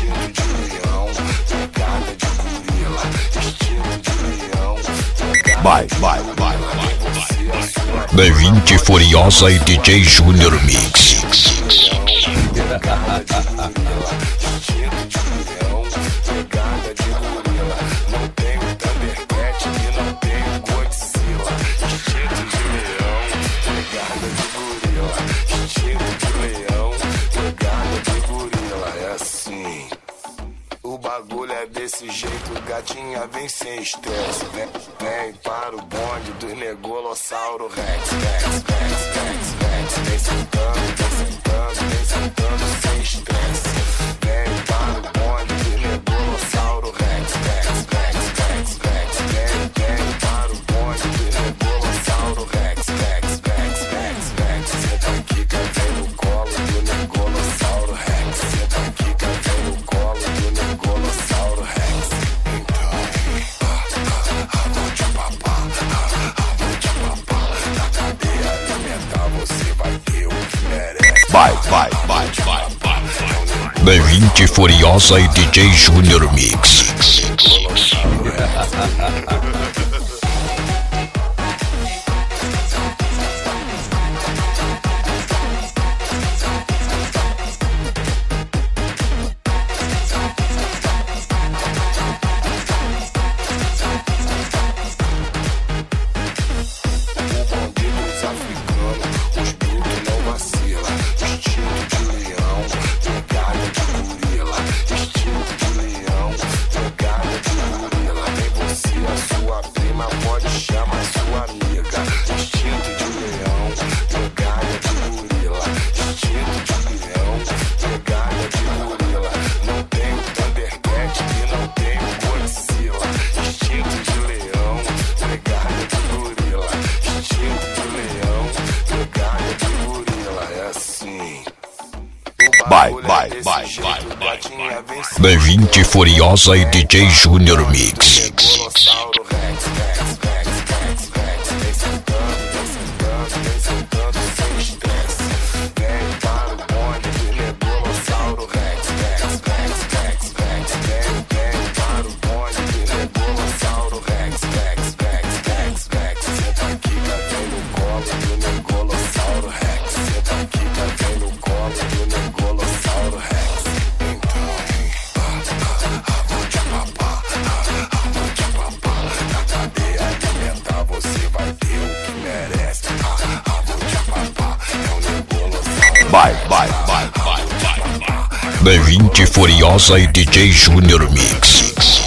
instinto de leão, pegada de gorila, estilo de leão, Vai. D20 Furiosa e DJ Junior Mix. pegada de gorila, instinto de leão, pegada de gorila. Não tenho Thundercat e não tenho Godzilla. Instinto de leão, pegada de gorila, instinto de leão, pegada de gorila. É assim. O bagulho é desse jeito, gatinha vem sem estresse. Vem para o bonde do Negolossauro Rex. Vem sentando sem estresse. Vem para o bonde do Negolossauro Rex. Vem para o bonde do Negolossauro Rex. Senta aqui, vem no colo do Negolossauro Rex. Senta aqui, vem no colo do Negolossauro Rex. Então, vou te papar, na cadeia alimentar você vai ter o que merece. Vai. D20 Furiosa e DJ Junior Mix. Vai. D20 Furiosa e DJ Junior Mix. Vai. D20 Furiosa e DJ Junior Mix.